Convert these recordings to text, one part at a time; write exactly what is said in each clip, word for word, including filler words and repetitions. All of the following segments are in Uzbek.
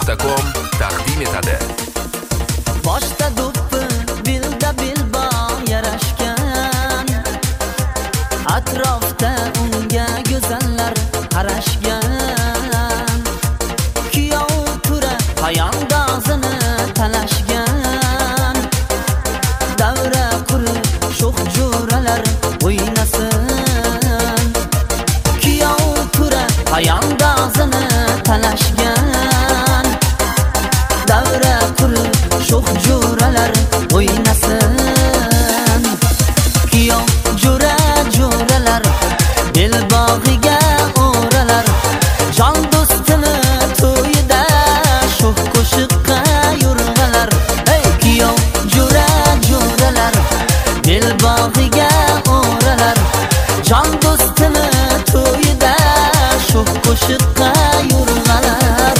nuqta com taqdim etadi. Boshda do'ppi, bilda bilbog' yarashgan, atrofda unga go'zallar qarashgan. Kuyov tura hayondozini talashgan, davra qurib sho'x jo'ralar o'ynasin. Kuyov tura hayondozini talashgan, davra qurib sho'x jo'ralar o'ynasin. Kuyov jo'ra jo'ralar belbog'iga o'ralar, jon do'stini to'yida sho'x qo'shiqqa yurg'alar. Hey kuyov jo'ra jo'ralar belbog'iga o'ralar, jon do'stini to'yida sho'x qo'shiqqa yurg'alar.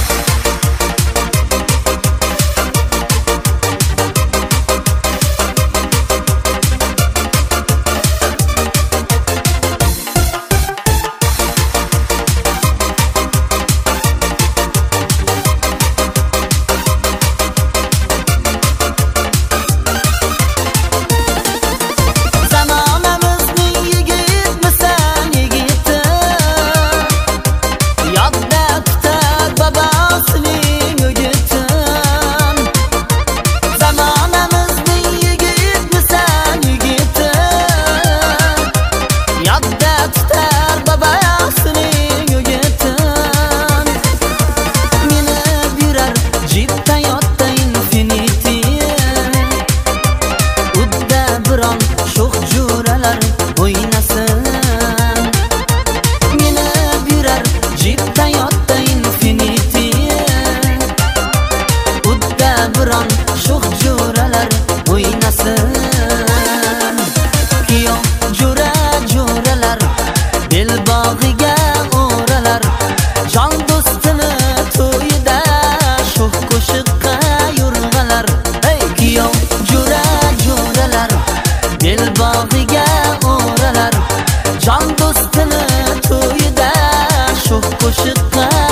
Belbog'iga o'ralar, jon do'stini to'yida sho'x qo'shiqqa